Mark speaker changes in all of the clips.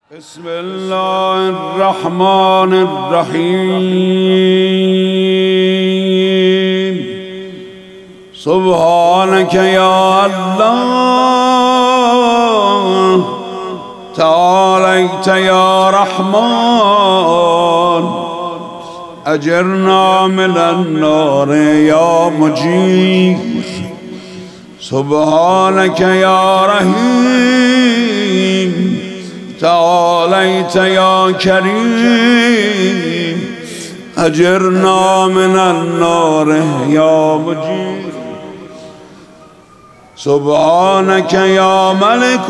Speaker 1: بسم الله الرحمن الرحيم. سبحانك يا الله، تعاليت يا رحمن، أجرنا من النار يا مجير. سبحانك يا رحيم، تعاليت يا كريم، أجرنا من النار يا مجير. سبحانك يا ملك،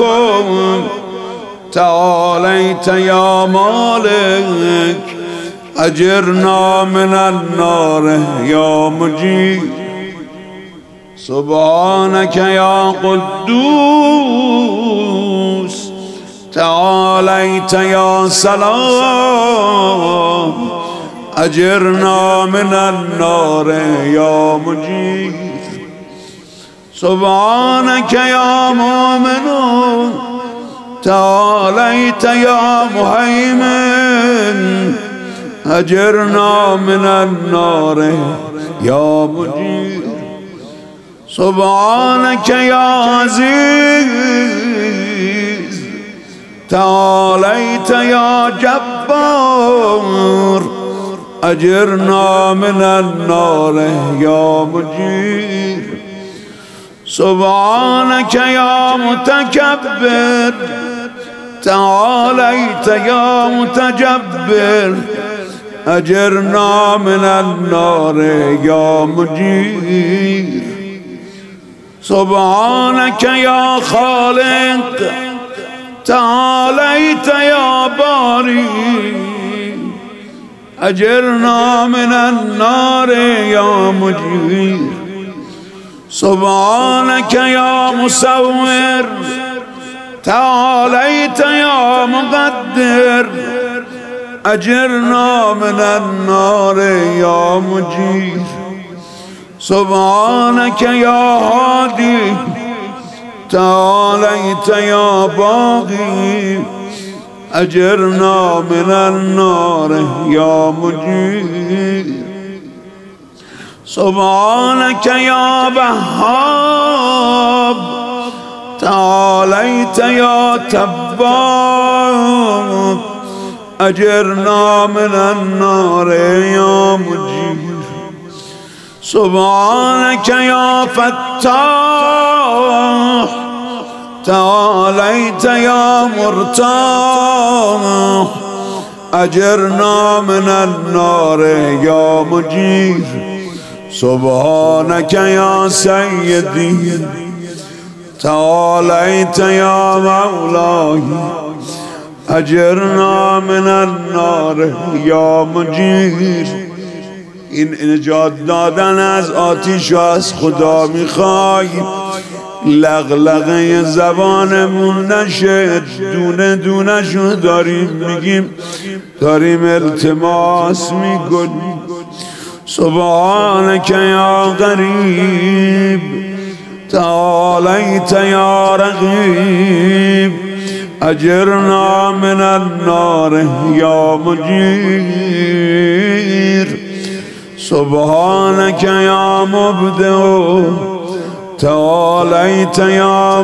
Speaker 1: تعاليت يا مالك، أجرنا من النار يا مجير. سبحانك يا قدوس، تعاليت يا سلام، أجرنا من النار يا مجير. سبحانك يا مؤمن، تعاليت يا مهيمن، أجرنا من النار يا مجير. سبحانك يا عزيز، تعاليت يا جبار، أجرنا من النار يا مجير. سبحانك يا متكبر، تعاليت يا متجبر، أجرنا من النار يا مجير. سبحانك يا خالق، تعاليت يا باري، أجرنا من النار يا مجير. سبحانك يا مصور، تعاليت يا مقدر، أجرنا من النار يا مجير. سبحانك يا هادي، تعاليت يا باغي، أجرنا من النار يا مجير. سبحانك يا وهاب، تعاليت يا تباب، أجرنا من النار يا مجير. سبحانك يا فتاح، تعاليت يا مرتاح، أجرنا من النار يا مجير. سبحانك يا سيدي، تعاليت يا مولاي، أجرنا من النار يا مجير. این نجات دادن از آتش از خدا میخوای، لغلغه زبانمون نشه، دونه دونه شو داریم میگیم، داریم التماس میکنیم. سبحانك يا غريب، تعاليت يا رغيب، أجرنا من النار يا مجير. سبحانك يا مبدع، تعاليت يا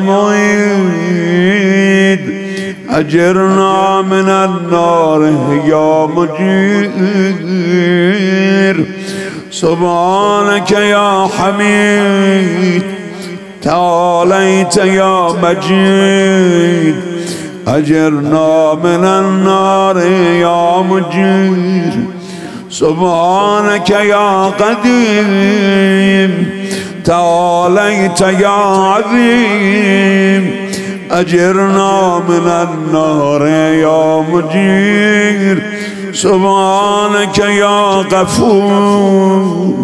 Speaker 1: معيد، أجرنا من النار يا مجير. سبحانك يا حميد، تعاليت يا مجيد، أجرنا من النار يا مجير. سبحانك يا قديم، تعاليت يا عظيم، أجرنا من النار يا مجير. سبحانك يا غفور،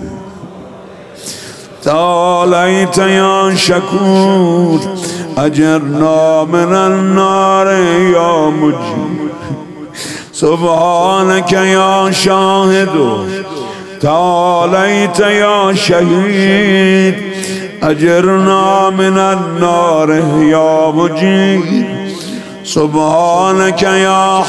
Speaker 1: تعاليت يا شكور، أجرنا من النار يا مجير. سبحانك يا شاهد، تعاليت يا شهيد، أجرنا من النار يا مجير. سبحانك يا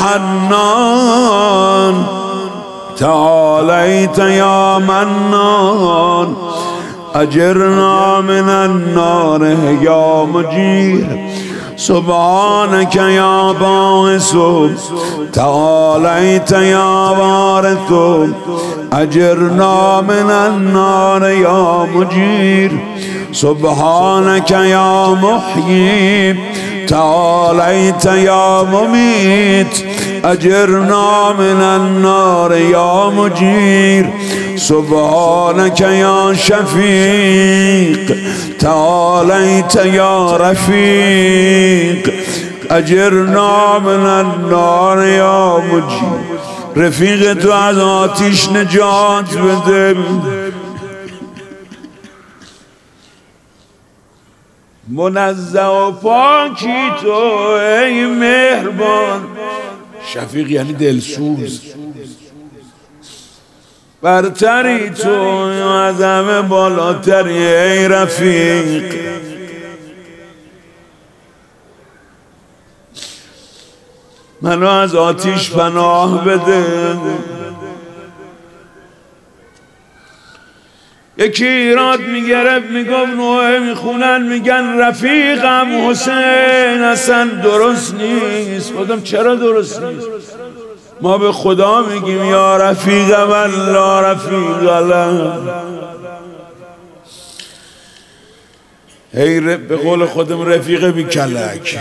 Speaker 1: حنان تعاليت يا منان أجرنا من النار يا مجير سبحانك يا باعث تعاليت يا وارث أجرنا من النار يا مجير سبحانك يا محيي تعاليت يا مميت أجرنا من النار يا مجير سبحانك يا شفيق تعاليت يا رفيق أجرنا من النار يا مجير رفیق تو از آتش نجات بده منزه و پاکی تو ای مهربان شفیق یعنی دلسوز برتری تو از همه بالاتری ای رفیق منو از آتیش پناه بده یکی ایراد میگرفت میگفت نوعه میخونن میگن رفیقم حسین اصلا درست نیست. خودم چرا درست نیست؟ ما به خدا میگیم یا رفیق من لا رفیق له. به قول خودم رفیق بی کلک.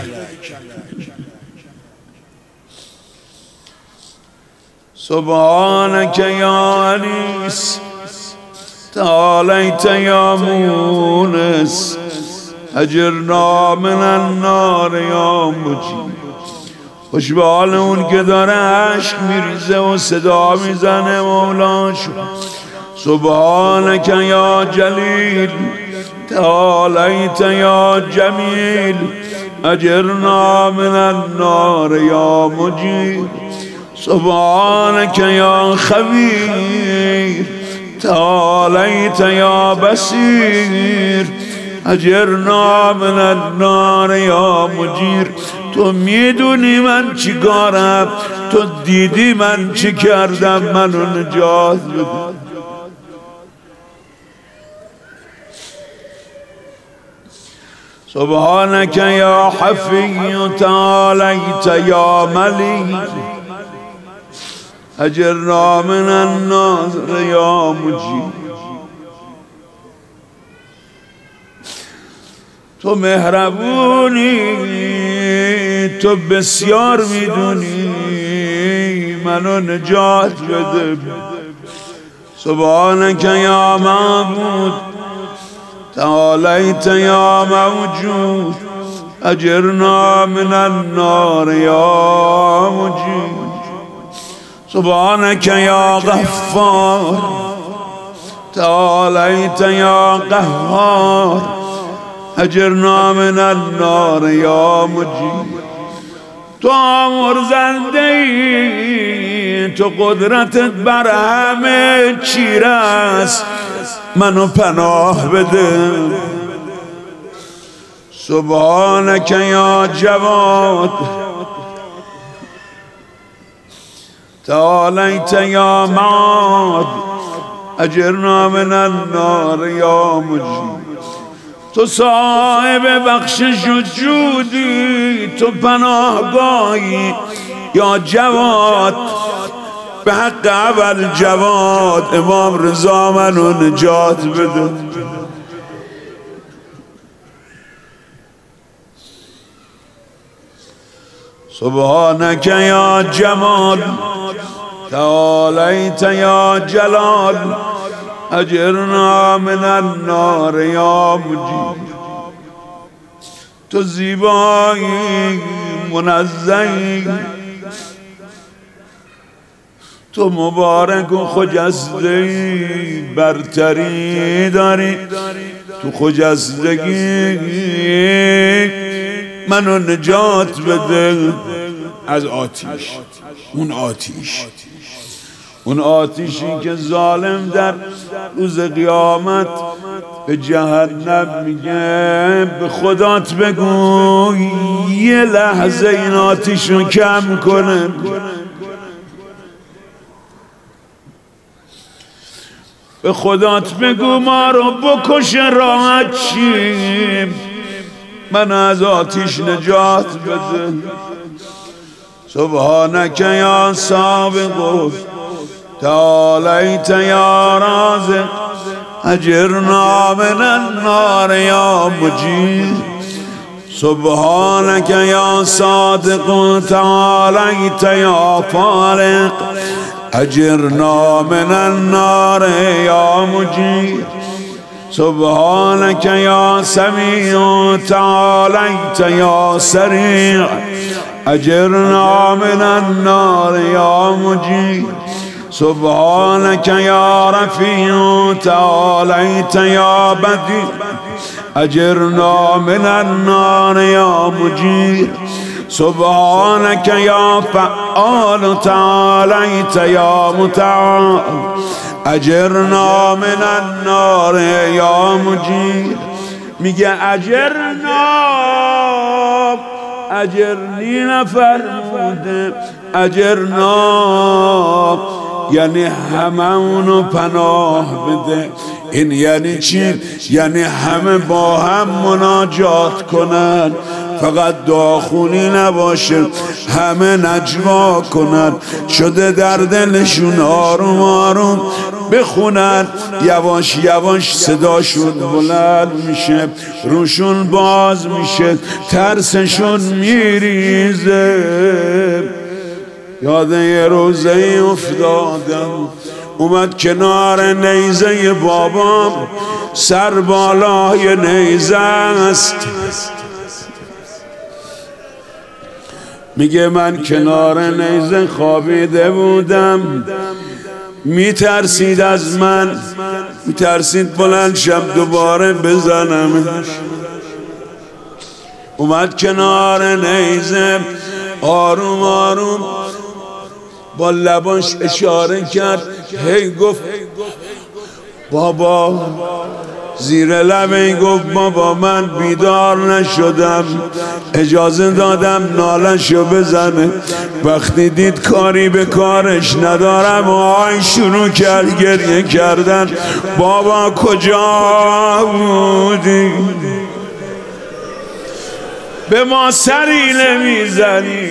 Speaker 1: سبحانك یا انیس تعالیت یا مونس اجرنا من النار یا مجید. خوش به حال اون که داره عشق میریزه و صدا میزنه مولاش. سبحانك یا جلیل تعالیت یا جمیل اجرنا من النار یا مجید. سبحانك یا خبیر تعالیت یا بصیر اجرنا من النار یا مجیر. تو میدونی من چی کارم، تو دیدی من چی کردم، منو نجات بده. سبحانك یا حفی تعالیت یا ملیک اجرنا من النار یا مجید. تو مهربونی، تو بسیار میدونی، منو نجات بده. سبحانك یا معبود تعالیت یا موجود اجرنا من النار یا مجید. سبحانك یا غفار تعالیت یا قهار اجرنا من النار یا مجید. تو آمرزنده ای، تو قدرتت بر همه چیره است، منو پناه بده. سبحانك یا جواد تعالیت یا معاد اجرنا من النار یا مجید. تو صاحب بخشش و جودی، تو پناهگاهی یا جواد. به حق اول جواد امام رضا منو نجات بده. سبحانك یا جمال تعالیت یا جلال اجرنا من النار یا مجید. تو زیبایی، منزهی، تو مبارک و خجسته‌ای، برتری داری. تو خجستگی منو نجات بده از آتیش، اون آتیش. اون آتیشی که ظالم در روز قیامت به جهنم میگه به خدات بگو یه لحظه این آتیش رو کم کنه. به خدات بگو ما رو بکش راحت شیم، من از آتیش نجات بده. سبحانک یا سابق تعالیت یا رازق اجرنا من النار یا مجیر. سبحانک یا صادق تعالیت یا فارق اجرنا من النار یا مجیر. سبحانک یا سمیع تعالیت یا سریع اجرنا من النار یا مجیر. سبحانک یا رفیع تعالیت یا بدیع اجرنا من النار یا مجیر. سبحانک یا فعال تعالیت یا متعال اجرنا من النار یا مجیر. میگه اجرنی نفرموده، اجرنا یعنی همه اونو پناه بده. این یعنی چی؟ یعنی همه با هم مناجات کنن، فقط دعاخونی نباشه، همه نجوا کنن، شده در دلشون آروم آروم بخونن، یواش یواش صداشون بلند میشه، روشون باز میشه، ترسشون میریزه. یاد یه روزه افتادم، اومد کنار نیزه بابام، سر بالای نیزه است. میگه من کنار نیزه خوابیده بودم، میترسید از من، میترسید بلند شم دوباره بزنم. اومد کنار نیزه، آروم آروم با لباش اشاره کرد، هی گفت بابا، زیر لبه گفت بابا من بیدار نشدم، اجازه دادم نالشو بزنه. وقتی دید کاری به کارش ندارم آی شروع کرد گریه کردن. بابا کجا بودی؟ به ما سری نمیزنی؟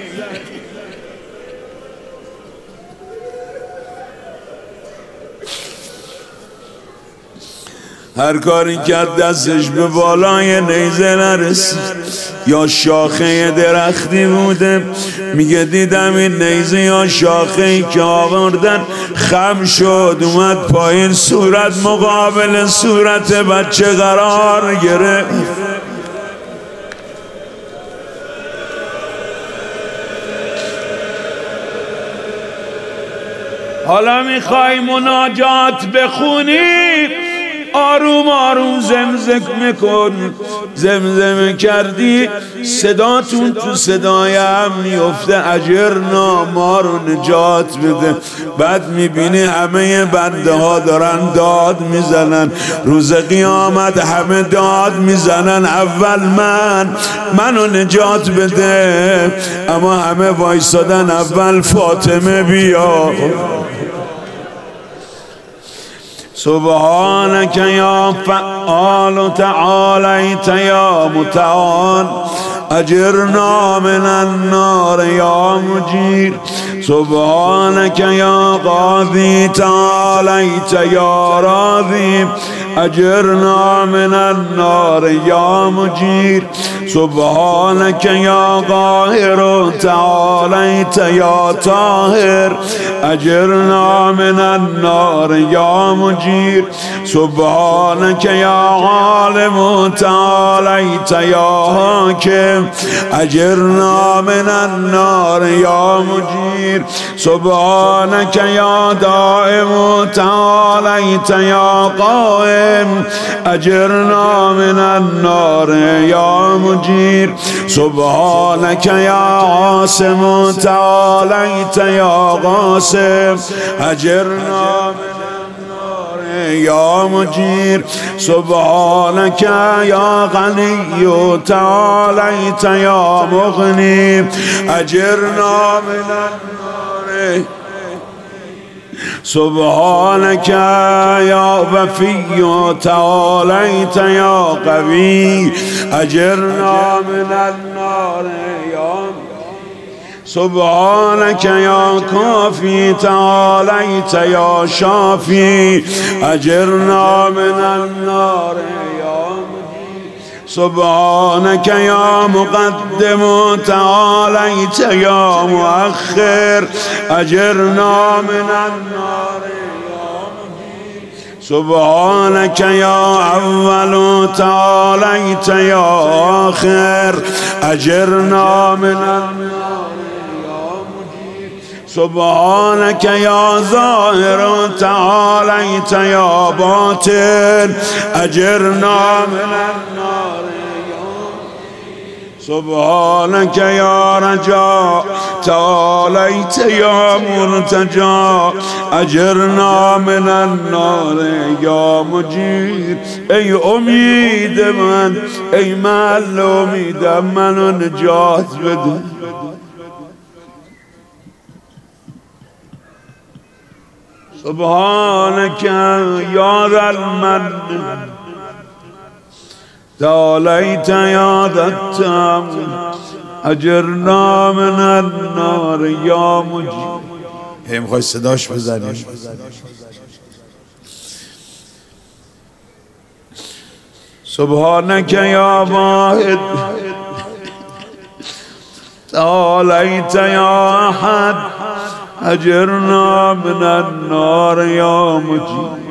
Speaker 1: هر کاری کرد دستش به بالای نیزه نرسید، یا شاخه درختی بوده. میگه دیدم این نیزه یا شاخه‌ای که آوردن خم شد، اومد پایین، صورت مقابل صورت بچه قرار گرفت. حالا میخوای مناجات بخونی، آروم آروم زمزمه کن. زمزمه کردی صداتون تو صدای هم میفته، اجرنا ما رو نجات بده. بعد میبینی همه بنده ها دارن داد میزنن، روز قیامت همه داد میزنن اول منو نجات بده، اما همه وایسادن اول فاطمه بیا. سبحانک یا فعال تعالیت یا متعال اجرنا من النار یا مجیر. سبحانک یا قاضی تعالیت یا راضی اجرنا من النار یا مجیر. سبحانک یا قاهر تعالیت یا طاهر اجرنا من النار یا مجیر. سبحانک یا عالم تعالیت یا حاکم اجرنا من النار یا مجیر. سبحانک یا دائم تعالیت یا قائم اجرنا من النار یا مجیر سبحانك یا عاصم تعالیت یا قاسم اجرنا یا مجیر سبحانك یا غنی تعالیت یا مغنی اجرنا من النار سبحانك یا وفی تعالیت یا قوی اجرنا من النار یا سبحانك یا کافی تعالیت یا شافی اجرنا من النار یا سبحانك یا مقدم تعالیت یا مؤخر اجرنا من النار سبحانك یا اول تعالیت یا آخر اجرنا من النار سبحانك یا ظاهر تعالیت یا باطن اجرنا من النار سبحانك یا رجا تعالیت یا مرتجا اجرنا من النار یا مجیر ای امید من ای محل امیدم منو نجات بده سبحانك یا ذا المن تعالیت یا ذا التام اجرنا من النار یا مجیر هم خواهی صداش بزنیم سبحانك یا واحد تعالیت یا احد اجرنا من النار یا مجیر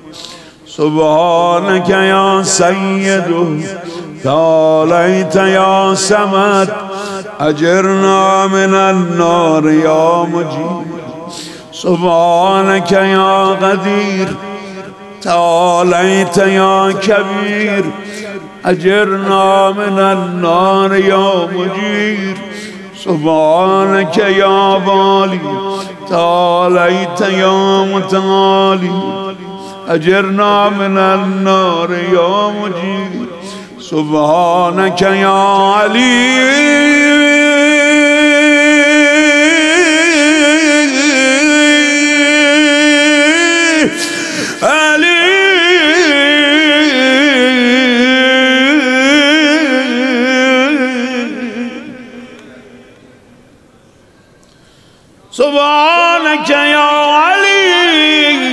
Speaker 1: سبحانك یا سید تعالیت یا صمد اجرنا من النار یا مجیر سبحانك یا قدیر تعالیت یا کبیر اجرنا من النار یا مجیر سبحانك یا والی تعالیت یا متعالی اجرنا من النار یا مجیر سبحانك یا علی سبحانك یا علی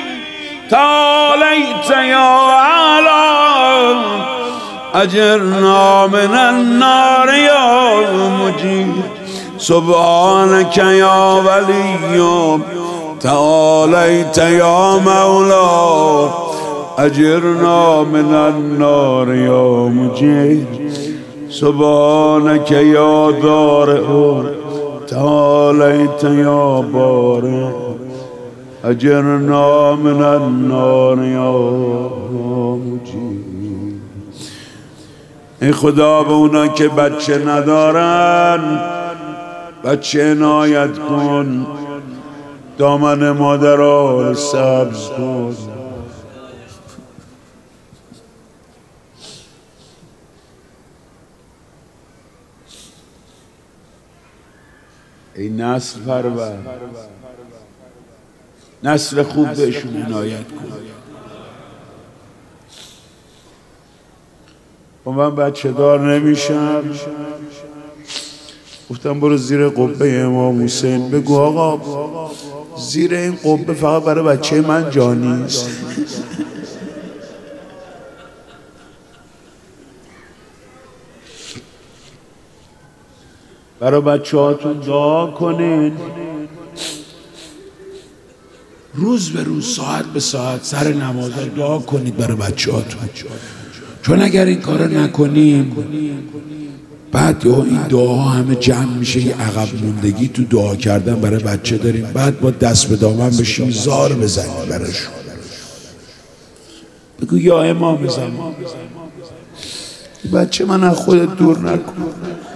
Speaker 1: تعالیت یا اعلی اجرنا من النار یا مجیر سبحانك یا ولی تعالیت یا مولا اجرنا من النار یا مجیر سبحانك یا دارع تعالیت یا بارئ اجرنا من النار یا مجیر ای خدا به اونا که بچه ندارن بچه عنایت کن دامن مادرها سبز کن ای نسل پرور نسل خوب بهشون عنایت کن من بچه دار نمیشم گفتم برو زیر قبه امام حسین بگو آقا زیر این قبه فقط برای بچه من جا نیست برای بچه هاتون دعا کنین روز به روز ساعت به ساعت سر نماز دعا کنید برای بچه هاتون چون اگر این کار نکنیم بعد این دعاها همه جمع میشه یه عقب موندگی تو دعا کردن برای بچه داریم بعد با دست به دامن بشیم زار بزنیم براشون بگو یا امام زمان بچه من از خودت دور نکن.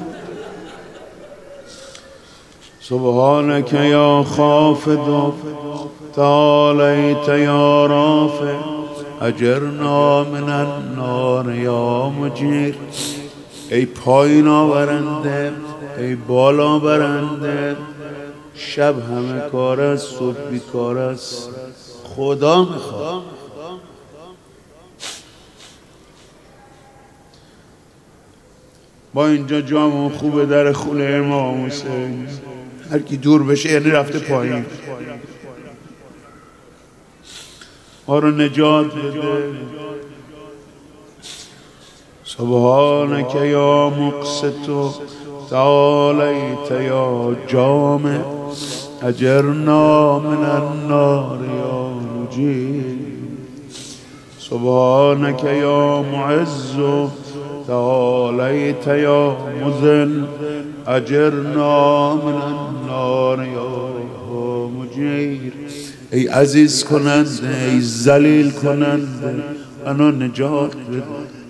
Speaker 1: سبحانك یا خافض تعالیت یا رافع اجرنا من النار یا مجیر. ای پایین آورنده، ای بالا برنده، شب همه کار است، صبح بیکار است، خدا میخواد. با اینجا جامون خوبه در خونه امام حسین، هر کی دور بشه یعنی رفته پایین. ما رو نجات بده. سبحانك یا مقسط تعالیت یا جامع اجرنا من النار یا مجیر. سبحانك یا معز تعالیت یا مذل اجرنا من النار یا مجیر. ای عزیز کننده، ای ذلیل کننده، منو نجات بده،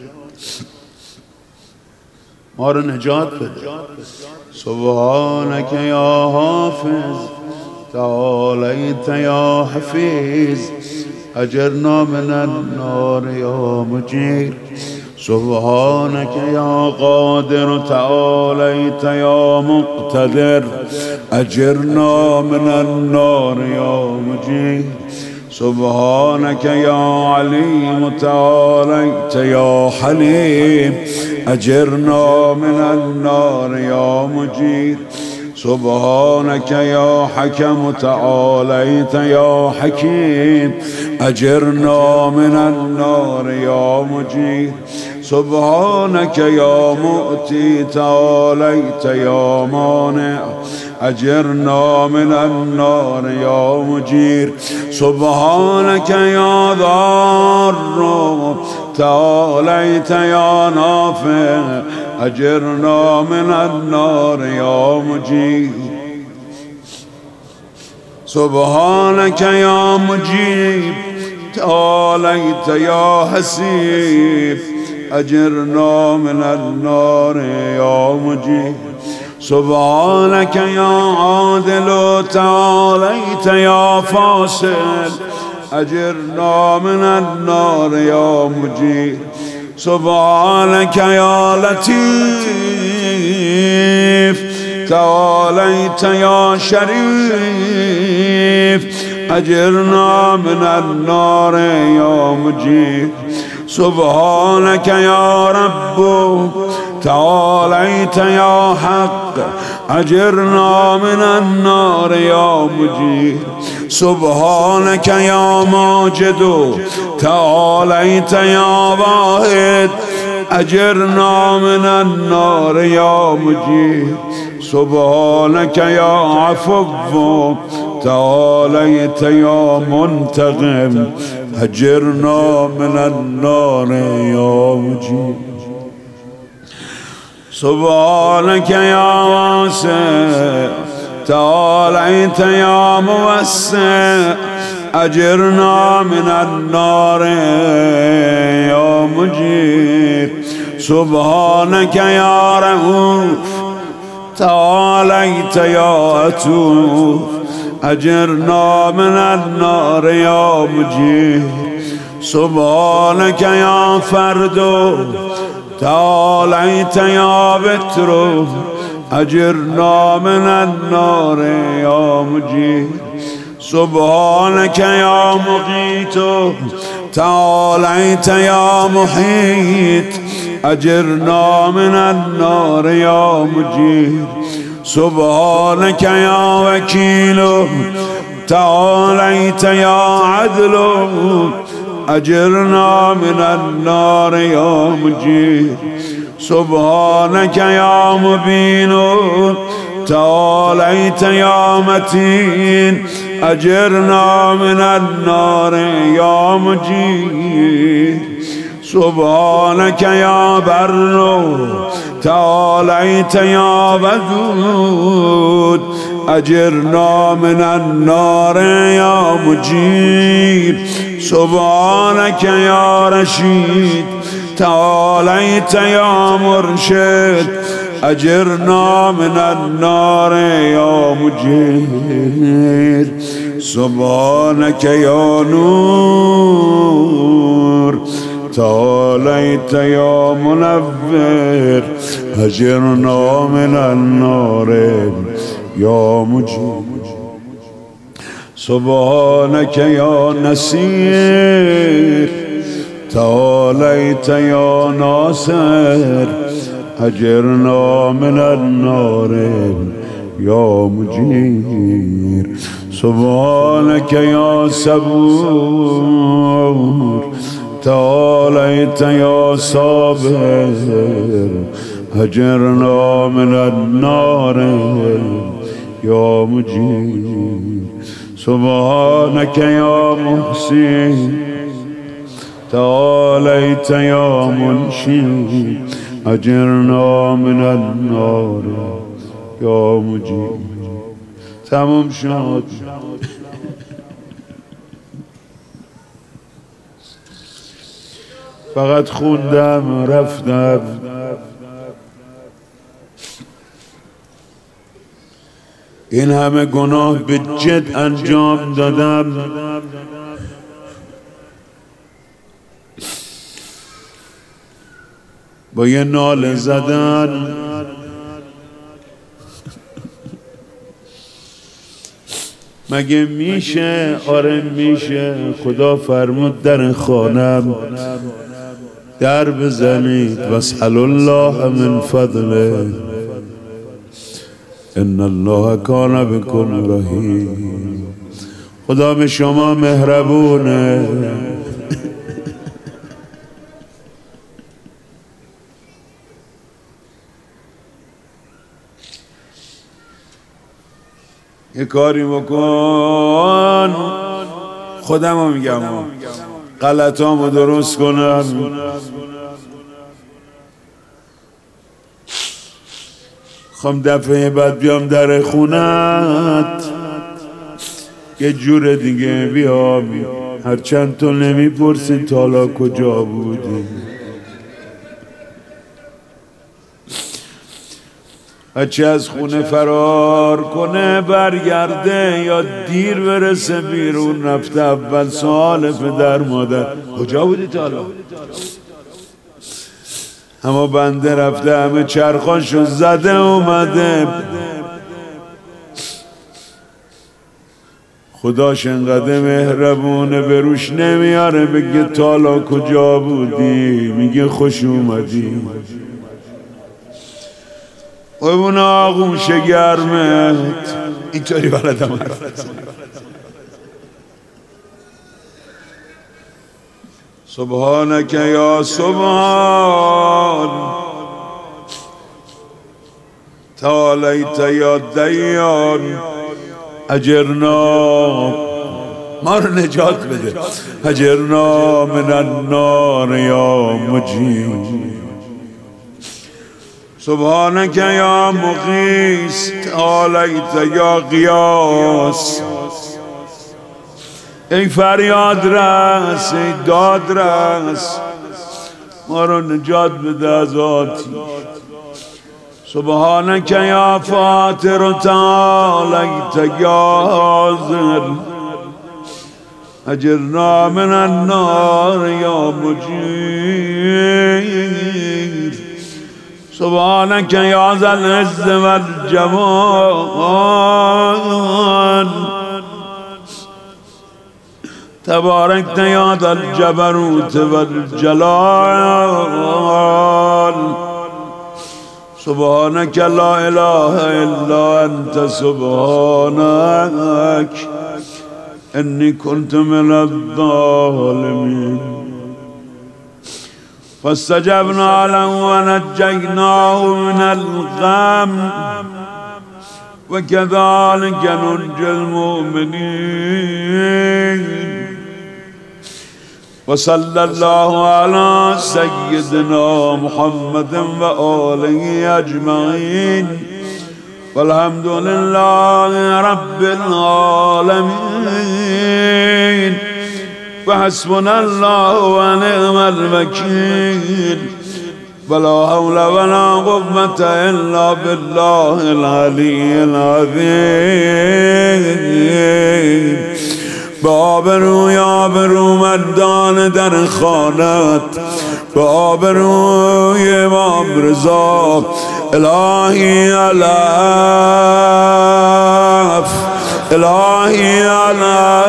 Speaker 1: ما رو نجات بده. سبحانك یا حافظ تعالیت یا حفیظ اجرنا من النار یا مجیر. سبحانك یا قادر تعالیت یا مقتدر اجرنا من النار یا مجیر. سبحانك یا علیم تعالیت یا حلیم اجرنا من النار یا مجیر. سبحانك یا حکم تعالیت یا حکیم اجرنا من النار یا مجیر. سبحانك یا مؤتی تعالیت یا مانع اجرنا من النار یا مجیر. سبحانك یا ضار تعالیت یا نافع اجرنا من النار یا مجیر. سبحانك یا مجیب تعالیت یا حسیب اجرنا من النار یا مجیر. سبحانك یا عادل تعالیت یا فاصل اجرنا من النار یا مجیر. سبحانك یا لطیف تعالیت یا شریف اجرنا من النار یا مجیر. سبحانك یا رب تعالیت یا حق اجرنا من النار یا مجیر. سبحانك یا ماجد تعالیت یا واحد اجرنا من النار یا مجیر. سبحانك یا عفو تعالیت یا منتقم اجرنا من النار یا مجیر. سبحانك یا واسع تعالیت یا موسع اجرنا من النار یا مجیر. سبحانك یا رؤوف تعالیت یا عطوف اجرنا من النار یا مجیر. سبحانك یا فرد تعالیت یا وتر اجرنا من النار یا مجیر. سبحانك یا مقیت تعالیت یا محیط اجرنا من النار یا مجیر. سبحانك یا وکیل تعالیت یا عدل اجرنا من النار یا مجیر. سبحانك یا مبین تعالیت یا متین اجرنا من النار یا مجیر. سبحانك یا بر تعالیت یا ودود أجرنا من النار يا مجير سبحانك يا رشيد تعاليت يا مرشد أجرنا من النار يا مجير سبحانك يا نور تعاليت يا منور أجرنا من النار يا مجير سبحانك يا نصير تعاليت يا ناصر أجرنا من النار يا مجير سبحانك يا صبور تعاليت يا صابر أجرنا من النار يا مجير سبحانك يا محسن تعاليت يا منشي أجرنا من النار يا مجير تمام شد فقط خوندم رفتم این همه گناه به جد انجام دادم با یه ناله زدن مگه میشه؟ آره میشه. خدا فرمود در خانم در بزنید واسألوا الله من فضله ان الله کان بکم رحیم. خدا به شما مهربونه. یه کاری بکن خودم رو میگم غلطامو درست کنم. خواهم دفعه بعد بیام در خونت یه جور دیگه بیام، هرچند تو نمیپرسی تالا کجا بودی. بچه از خونه فرار کنه برگرده یا دیر برسه بیرون، رفته اول سوال پدر مادر کجا بودی تا حالا؟ اما بنده رفته همه چرخاشو زده اومده. خداش انقدر مهربونه به روش نمیاره بگه تالا کجا بودی، میگه خوش اومدی. اون آغوش گرمت اینطوری بلدم حرف بزنم. سبحانك یا سبحان تعالیت یا دیان اجرنا، ما رو نجات بده. اجرنا من النار یا مجید. سبحانك یا مغیث تعالیت یا غیاث. ای فریاد رس، ای داد رس، ما رو نجات بده از آتش. سبحانك یا فاطر تعالیت یا حاضر اجرنا من النار یا مجیر. سبحانك یا ذا العز والجمال تباركت يا ذا الجبروت والجلال. سبحانك لا إله إلا أنت سبحانك إني كنت من الظالمين. فاستجبنا له ونجيناه من الغم وكذلك ننجي المؤمنين. وصلى الله على سيدنا محمد وآله أجمعين والحمد لله رب العالمين وحسبنا الله ونعم الوكيل ولا حول ولا قوة إلا بالله العلي العظيم. بآبرو یا آبرو مردان در خانت، بآبروی امام رضا الهی علف، الهی علف،